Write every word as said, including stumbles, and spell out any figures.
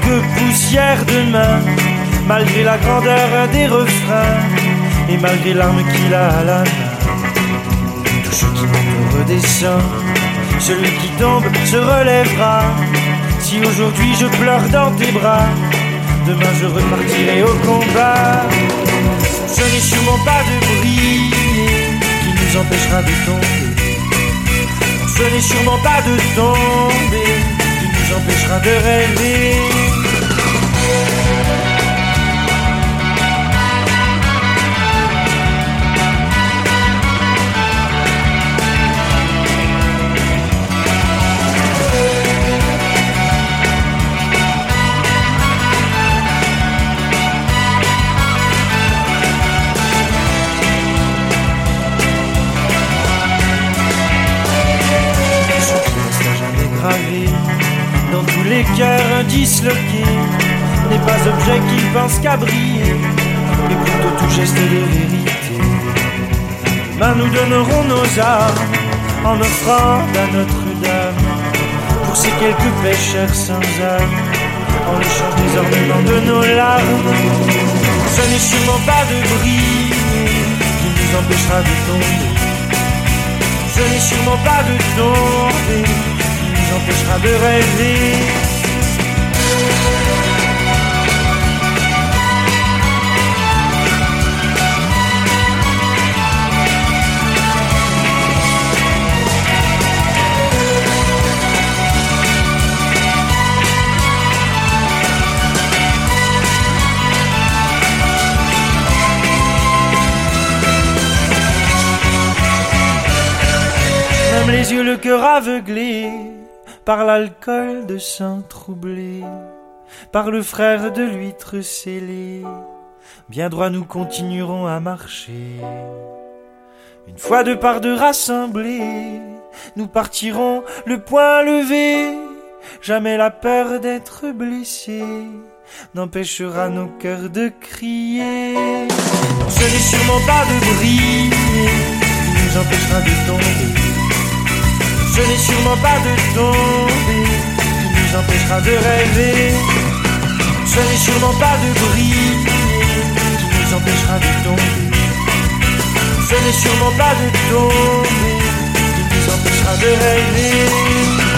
que poussière de main, malgré la grandeur des refrains et malgré l'arme qu'il a à la main. Tout ce qui monte redescend, celui qui tombe se relèvera. Si aujourd'hui je pleure dans tes bras, demain je repartirai au combat. Ce n'est sûrement pas de briller qui nous empêchera de tomber. Ce n'est sûrement pas de tomber qui nous empêchera de rêver. Dans tous les cœurs disloqués, n'est pas objet qui pense qu'à briller, mais plutôt tout geste de vérité. Demain nous donnerons nos armes en offrande à Notre-Dame, pour ces quelques pécheurs sans âme, en l'échange des ornements de nos larmes. Ce n'est sûrement pas de briller qui nous empêchera de tomber. Ce n'est sûrement pas de tomber qui nous empêchera de rêver. Même les yeux, le cœur aveuglé par l'alcool de sang troublé, par le frère de l'huître scellé, bien droit nous continuerons à marcher. Une fois de part de rassemblés, nous partirons le poing levé. Jamais la peur d'être blessé n'empêchera nos cœurs de crier. Non, ce n'est sûrement pas de briller qui nous empêchera de tomber. Ce n'est sûrement pas de tomber qui nous empêchera de rêver. Ce n'est sûrement pas de briller qui nous empêchera de tomber. Ce n'est sûrement pas de tomber qui nous empêchera de rêver.